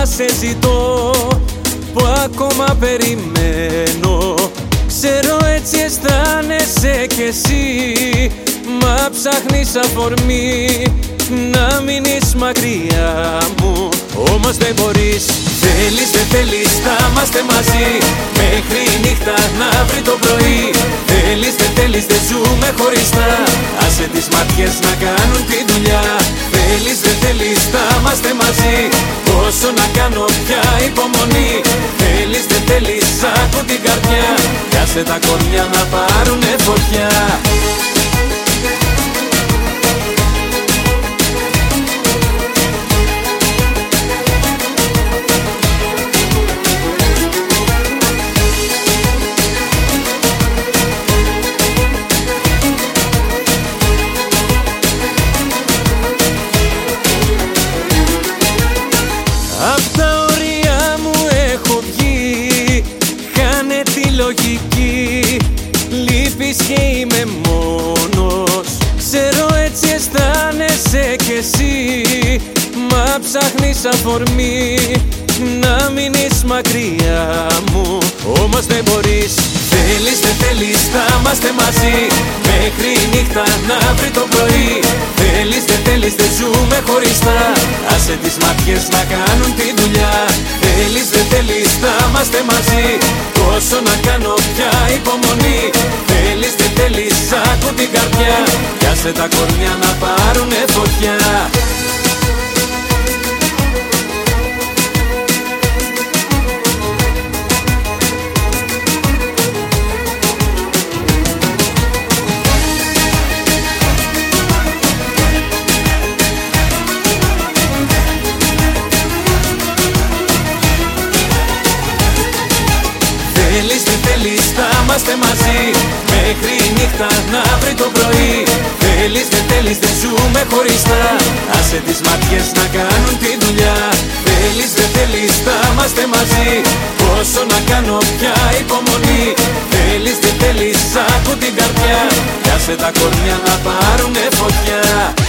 σε ζητώ, που ακόμα περιμένω. Ξέρω έτσι αισθάνεσαι κι εσύ, μα ψάχνεις αφορμή να μείνεις μακριά μου. Όμως δεν μπορείς, θέλεις δεν θέλεις, θα είμαστε μαζί μέχρι νύχτα να βρει το πρωί. Θέλεις δεν θέλεις, δεν ζούμε χωριστά, άσε τις ματιές να κάνουν τη δουλειά. Θέλεις δεν θέλεις, θα είμαστε μαζί, πόσο να κάνω πια υπομονή. Θέλεις δεν θέλεις, άκου την καρδιά, κι άσε τα κορμιά να πάρουνε φωτιά. Απ' τα όρια μου έχω βγει, χάνε τη λογική. Λείπεις και είμαι μόνος, ξέρω έτσι αισθάνεσαι κι εσύ, μα ψάχνεις αφορμή να μείνεις μακριά μου. Όμως δεν μπορείς, θέλεις δεν θέλεις, θα είμαστε μαζί μέχρι νύχτα να βρει το πρωί. Θέλεις δεν θέλεις, δεν ζούμε χωριστά, άσε τις ματιές να κάνουν τη δουλειά. Θέλεις δεν θέλεις, θα είμαστε μαζί, πόσο να κάνω πια υπομονή. Θέλεις δεν θέλεις, άκου την καρδιά, κι άσε τα κορμιά να πάρουνε φωτιά. Θέλεις δεν θέλεις, θα είμαστε μαζί μέχρι νύχτα να βρει το πρωί. Θέλεις δεν θέλεις, δεν ζούμε χωριστά, άσε τις ματιές να κάνουν τη δουλειά. Θέλεις δεν θέλεις, θα είμαστε μαζί, πόσο να κάνω πια υπομονή. Θέλεις δεν θέλεις, άκου την καρδιά, κι άσε τα κορμιά να πάρουνε φωτιά.